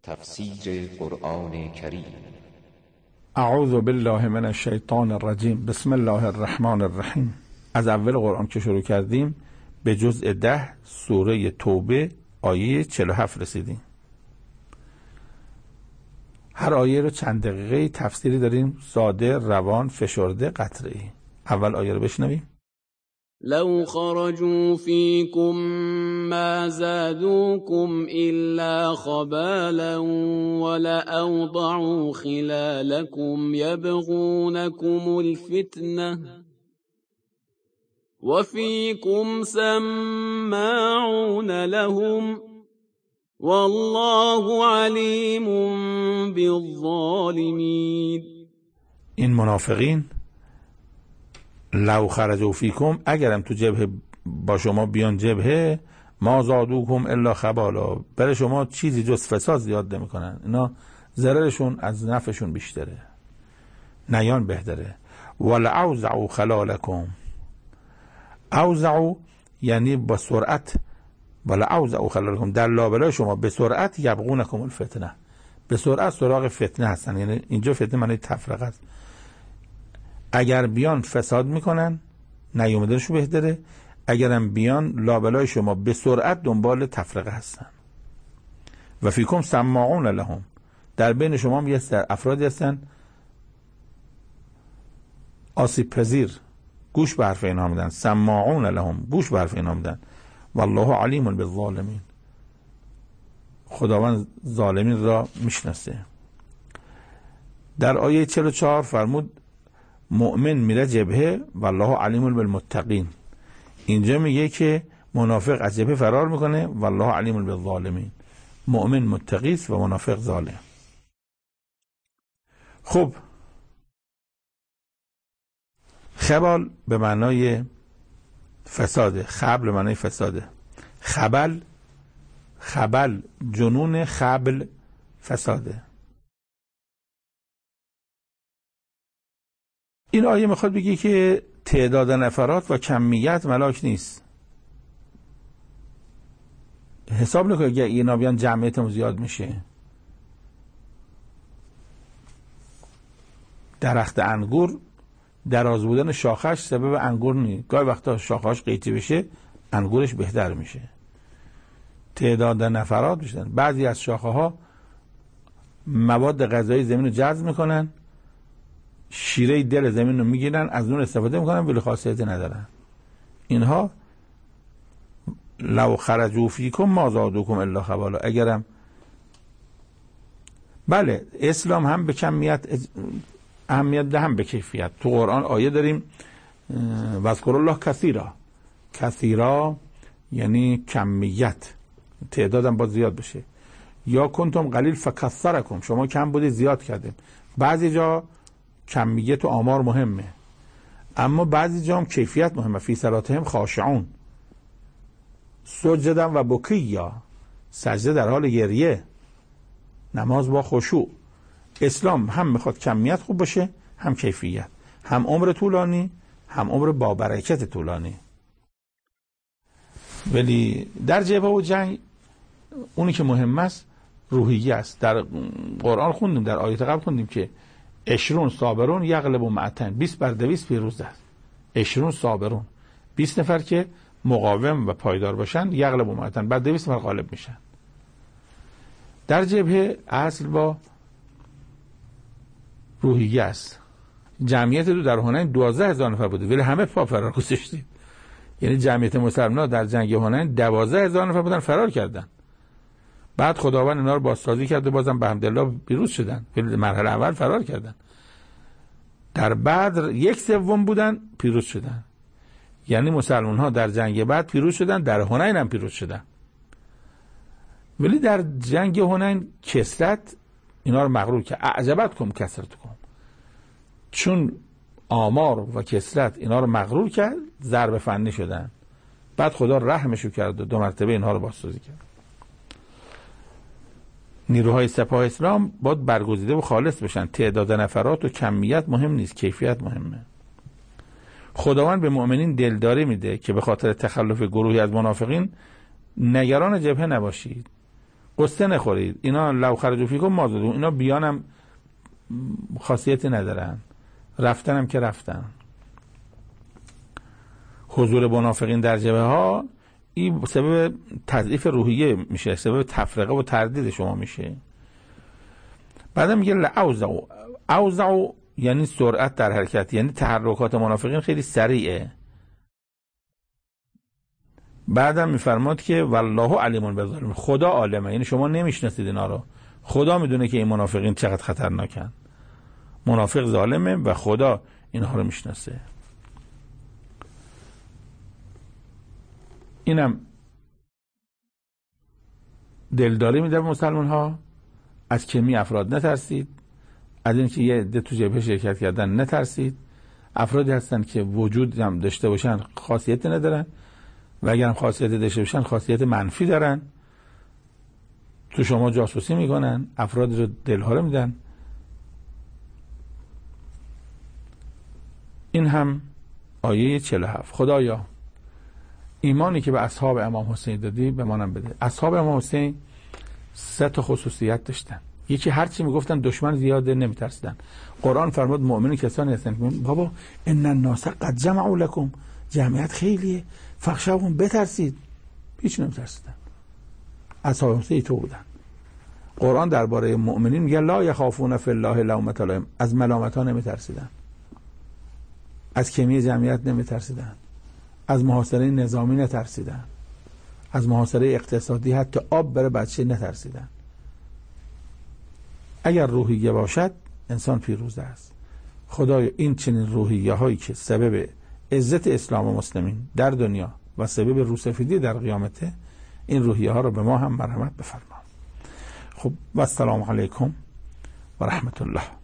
تفسیر قرآن کریم. اعوذ بالله من الشیطان الرجیم. بسم الله الرحمن الرحیم. از اول قرآن که شروع کردیم به جزء 10 سوره توبه آیه 47 رسیدیم. هر آیه رو چند دقیقه تفسیری داریم، ساده، روان، فشرده، قطعی. اول آیه رو بشنویم. لو خرجوا فيكم ما زادوكم إلا خبالا ولأوضعوا خلالكم يبغونكم الفتنة وفيكم سماعون لهم والله عليم بالظالمين. این منافقین لو خرجوا فیکم، اگرم تو جبهه با شما بیان جبهه، ما زادوکم الا خبالا، برای شما چیزی جز فساد زیاد نمیکنن. اینا ضررشون از نفعشون بیشتره، نیان بهتره. ولعوزعوا خلالکم، اوزعوا یعنی با سرعت، ولعوزعوا خلالکم در لابلای شما به سرعت، یبغونکم الفتنه، به سرعت سراغ فتنه هستن. یعنی اینجا فتنه معنی تفرقه است. اگر بیان فساد میکنن، نیومدنشو بهتره. اگرم بیان لابلای شما به سرعت دنبال تفرقه هستن. و فیکم سماعون لهم، در بین شما هم افرادی هستن آسیب پذیر، گوش به حرف اینا میدن. سماعون لهم، گوش به حرف اینا میدن. والله علیم بالظالمین، خداوند ظالمین را میشناسه. در آیه 44 فرمود مؤمن میره جبهه والله علیم بالمتقین. اینجا میگه که منافق از جبهه فرار میکنه والله علیم بالظالمین. مؤمن متقی است و منافق ظالم. خب، خبال به معنای فساده، خبل به معنای فساده. خبل جنون، خبل فساده. این آیه میخواد بگه که تعداد نفرات و کمیت ملاک نیست. حساب نکنه اگه اینا بیان جمعیتمون زیاد میشه. درخت انگور دراز بودن شاخش سبب انگور نیست. گاهی وقتا شاخش قیچی بشه انگورش بهتر میشه. تعداد نفرات بیشتر. بعضی از شاخه ها مواد غذایی زمین رو جذب میکنن، شیره دل زمین رو میگیرن، از اون استفاده میکنن ولی خاصیتی ندارن. اینها لو خرجوا فیکم ما زادوکم الا خبالا. اگرم بله، اسلام هم به کمیت اهمیت ده، هم به کیفیت. تو قرآن آیه داریم واذکروا الله کثیرا. کثیرا یعنی کمیت، تعدادم باید زیاد بشه. یا کنتم قلیل فکثرکم، شما کم بودید زیاد کردیم. بعضی جا کمیت و آمار مهمه، اما بعضی جا هم کیفیت مهمه. فی صلاتهم خاشعون، سجدا و بکیا، سجده در حال گریه، نماز با خشوع. اسلام هم میخواد کمیت خوب باشه، هم کیفیت، هم عمر طولانی، هم عمر با برکت طولانی. ولی در جبهه و جنگ اونی که مهم است روحیه است. در قرآن خوندیم، در آیات قبل خوندیم که 20 صابرون یغلب معتن، 20 بر 200 پیروز است. 20 صابرون، 20 نفر که مقاوم و پایدار باشن، یغلب معتن، بعد 200 نفر غالب میشن. در جبهه اصل با روحیه است. جمعیت رو در هنین 12,000 نفر بوده ولی همه پا فرار گذاشتید. یعنی جمعیت مسلمان‌ها در جنگ هنین 12,000 نفر بودن، فرار کردن. بعد خداوند اینا رو بازسازی کرد و بازم به حمدالله پیروز شدن. ولی مرحله اول فرار کردن. در بدر 1/3 بودن، پیروز شدن. یعنی مسلمان ها در جنگ بعد پیروز شدن، در هنین هم پیروز شدن. ولی در جنگ هنین کثرت اینا رو مغرور کرد. اعجبتکم کثرتکم، چون آمار و کثرت اینا رو مغرور کرد، ضرب فنی شدن. بعد خدا رحمشو کرد و 2 مرتبه اینها رو بازسازی کرد. نیروهای سپاه اسلام باید برگزیده و خالص بشن. تعداد نفرات و کمیت مهم نیست، کیفیت مهمه. خداوند به مؤمنین دلداری میده که به خاطر تخلف گروهی از منافقین نگران جبهه نباشید. قصه نخورید، اینا لو خرجوا فیکم ما زادوکم، اینا بیانم خاصیتی ندارن، رفتنم که رفتن. حضور منافقین در جبهه ها این سبب تضعیف روحیه میشه، سبب تفرقه و تردید شما میشه. بعدم میگه اوزعوا یعنی سرعت در حرکت، یعنی تحرکات منافقین خیلی سریعه. بعدم میفرماد که والله علیم بالظالمین، خدا عالمه، یعنی شما نمیشناسید اینا رو، خدا میدونه که این منافقین چقدر خطرناکن. منافق ظالمه و خدا اینها رو میشناسه. اینم دلداری میده به مسلمان ها، از کمی افراد نترسید، از اینکه یه عده تو جبهه شرکت کردن نترسید. افرادی هستن که وجود هم داشته باشن خاصیت ندارن و اگر هم خاصیت داشته باشن خاصیت منفی دارن، تو شما جاسوسی میکنن، افراد رو دلهاره میدن. این هم آیه 47. خدایا ایمانی که به اصحاب امام حسین دادی به منم بده. اصحاب امام حسین 3 خصوصیت داشتن. یکی هرچی میگفتن دشمن زیاده نمیترسیدن. قرآن فرمود مؤمنین کسانی هستن که بابا ان الناس قد جمعوا لكم، جمعیت خیلیه، فخشوهم، بترسید. هیچ نمیترسیدن. اصحاب حسین تو بودن. قرآن درباره مؤمنین میگه لا یخافون فی الله لومة لائم، از ملامت ها نمیترسیدن، از کمی جمعیت نمیترسیدن، از محاصره نظامی نترسیدن، از محاصره اقتصادی حتی آب بره بچه نترسیدن. اگر روحیه باشد انسان پیروزه است. خدایا این چنین روحیه هایی که سبب عزت اسلام و مسلمین در دنیا و سبب روسفیدی در قیامته، این روحیه ها رو به ما هم مرحمت بفرما. خب و السلام علیکم و رحمت الله.